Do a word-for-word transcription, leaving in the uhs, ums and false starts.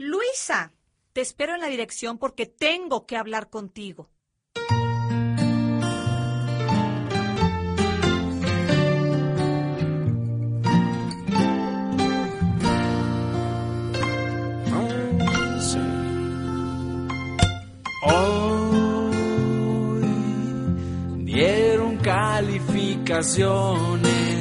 Luisa, te espero en la dirección porque tengo que hablar contigo. Hoy dieron calificaciones